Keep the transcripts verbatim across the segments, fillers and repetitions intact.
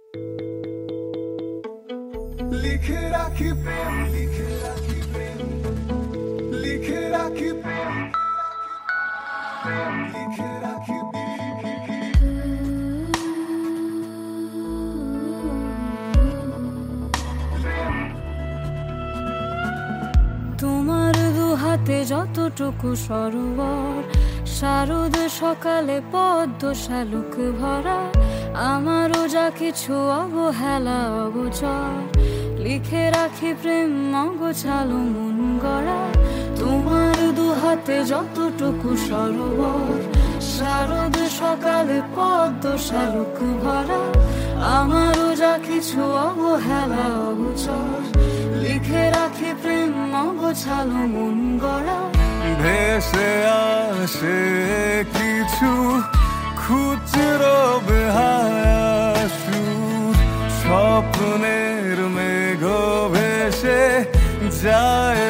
লিখে রাখি প্রেম, লিখে রাখি প্রেম, লিখে রাখি প্রেম, প্রেম লিখে রাখি। তোমার দু হাতে যতটুকু সরোবর, শারদ সকালে পদ্ম শালুক ভরা, আমারও যা কিছু অবহেলা অগোচর, লিখে রাখি প্রেম অগোছালো মন গড়া। তোমার দু হাতে যতটুকু সরোবর, শারদ সকালে পদ্ম শালুক ভরা, আমারও যা কিছু অবহেলা অগোচর, লিখে রাখি প্রেম অগোছালো মন গড়া। ভেসে আসে কিছু খুচরো বেহায়া সুর, স্বপ্নের মেঘ ভেসে যায়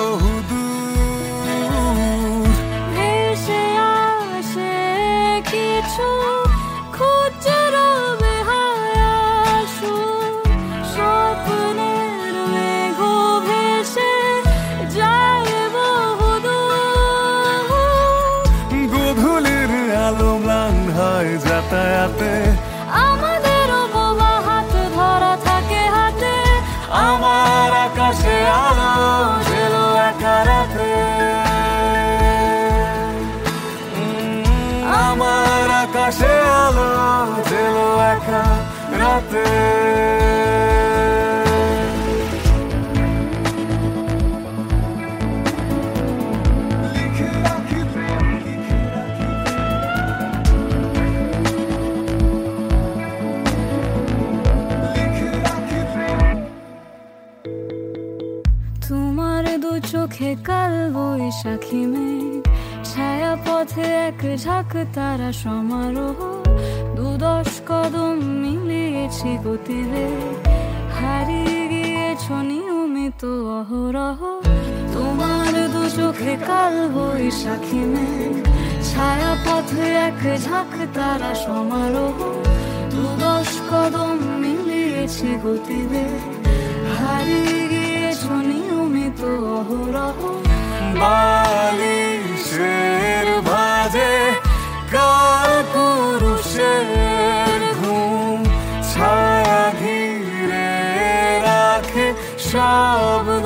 বহুদূর। ভেসে আসে কিছু খুচরো বেহায়া সুর, স্বপ্নের মেঘ ভেসে যায় বহুদূর। গধূলির আলো ম্লান হয় যাতায়াতে, আমাদেরও বোবা হাত ধরা থাকে হাতে, আমার আকাশে আলো জেলো একা রাতে। আমার আকাশে আলো জেলো একা রাতে। লিখে রাখি প্রেম, লিখে রাখি, লিখে রাখি প্রেম। তোমার দু চোখে কাল বৈশাখী মেঘ, ছায়া পথে এক ঝাঁক তারা সমারোহ, দু দশ কদম মিলিয়েছি গতিবেগ, হারিয়ে গিয়েছ নিয়মিত অহরহ। তোমার দু চোখে কাল বৈশাখী মেঘ, ছায়া পথে এক ঝাঁক তারা সমারোহ, দু দশ কদম মিলিয়েছি গতিবেগ, হারিয়ে গিয়েছ নিয়মিত অহরহ। বালিশের ভাজে কাল পুরুষের ঘুম, ছায়া ঘিরে রাখে শব্দ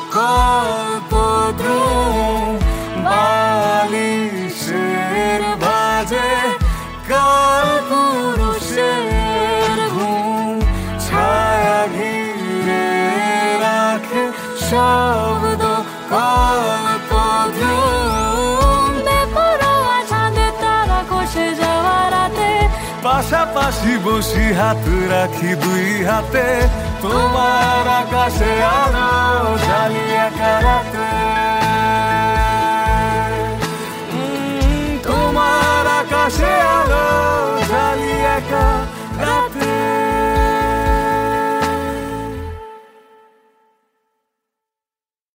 কল্পদ্রুম। বালিশের ভাজে কাল পুরুষের ঘুম, ছায়া ঘিরে রাখে শব্দ কল্পদ্রুম। বেপরোয়া চাঁদে তারা খসে যাওয়া রাতে, পাশাপাশি বসি হাত রাখি দুই হাতে, তোমার আকাশে আলো